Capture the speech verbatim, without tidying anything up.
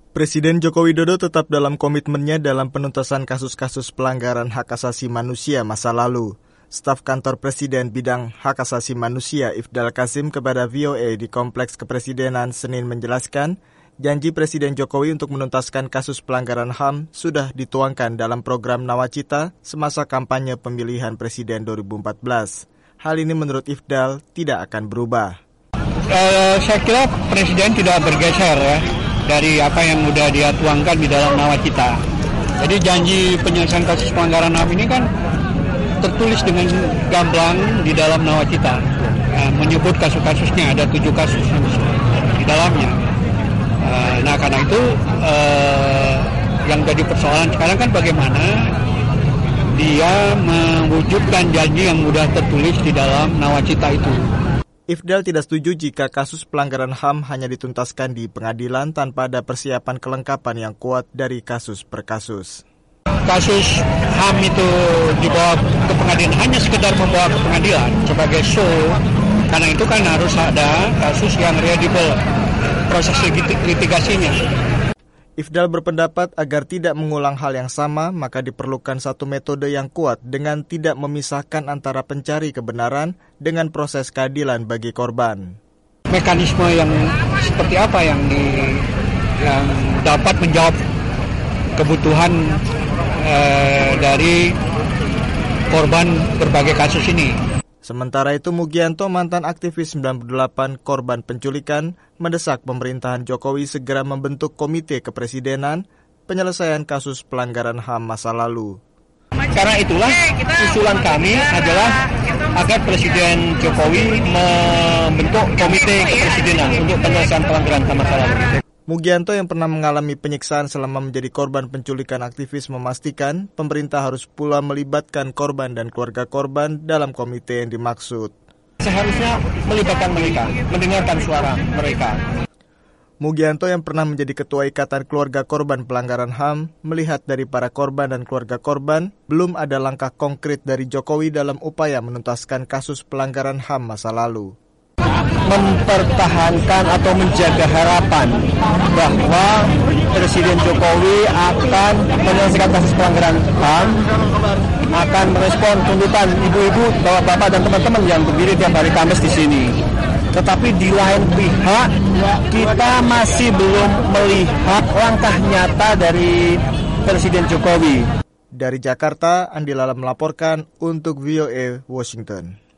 Presiden Joko Widodo tetap dalam komitmennya dalam penuntasan kasus-kasus pelanggaran hak asasi manusia masa lalu. Staf Kantor Presiden Bidang Hak Asasi Manusia Ifdal Kasim kepada V O A di Kompleks Kepresidenan Senin menjelaskan, janji Presiden Jokowi untuk menuntaskan kasus pelanggaran H A M sudah dituangkan dalam program Nawacita semasa kampanye pemilihan Presiden dua ribu empat belas. Hal ini menurut Ifdal tidak akan berubah. Uh, saya kira Presiden tidak bergeser ya dari apa yang sudah dia tuangkan di dalam Nawacita. Jadi janji penyelesaian kasus pelanggaran H A M ini kan tertulis dengan gamblang di dalam Nawacita. Uh, menyebut kasus-kasusnya, ada tujuh kasus di dalamnya. Uh, nah karena itu uh, yang jadi persoalan sekarang kan bagaimana dia mewujudkan janji yang sudah tertulis di dalam Nawacita itu. Ifdal tidak setuju jika kasus pelanggaran H A M hanya dituntaskan di pengadilan tanpa ada persiapan kelengkapan yang kuat dari kasus per kasus. Kasus H A M itu dibawa ke pengadilan hanya sekedar membawa ke pengadilan sebagai show, karena itu kan harus ada kasus yang readable, proses litigasinya. Ifdal berpendapat agar tidak mengulang hal yang sama, maka diperlukan satu metode yang kuat dengan tidak memisahkan antara pencari kebenaran dengan proses keadilan bagi korban. Mekanisme yang seperti apa yang, di, yang dapat menjawab kebutuhan eh, dari korban berbagai kasus ini. Sementara itu, Mugianto, mantan aktivis sembilan puluh delapan korban penculikan, mendesak pemerintahan Jokowi segera membentuk komite kepresidenan penyelesaian kasus pelanggaran H A M masa lalu. Karena itulah usulan kami adalah agar Presiden Jokowi membentuk komite kepresidenan untuk penyelesaian pelanggaran H A M masa lalu. Mugianto yang pernah mengalami penyiksaan selama menjadi korban penculikan aktivis memastikan pemerintah harus pula melibatkan korban dan keluarga korban dalam komite yang dimaksud. Seharusnya melibatkan mereka, mendengarkan suara mereka. Mugianto yang pernah menjadi ketua Ikatan Keluarga Korban Pelanggaran H A M melihat dari para korban dan keluarga korban belum ada langkah konkret dari Jokowi dalam upaya menuntaskan kasus pelanggaran H A M masa lalu. Mempertahankan atau menjaga harapan bahwa Presiden Jokowi akan menyelesaikan kasus pelanggaran H A M, akan merespon tuntutan ibu-ibu, bapak-bapak dan teman-teman yang berdiri tiap hari Kamis di sini. Tetapi di lain pihak kita masih belum melihat langkah nyata dari Presiden Jokowi. Dari Jakarta, Andi Lala melaporkan untuk V O A Washington.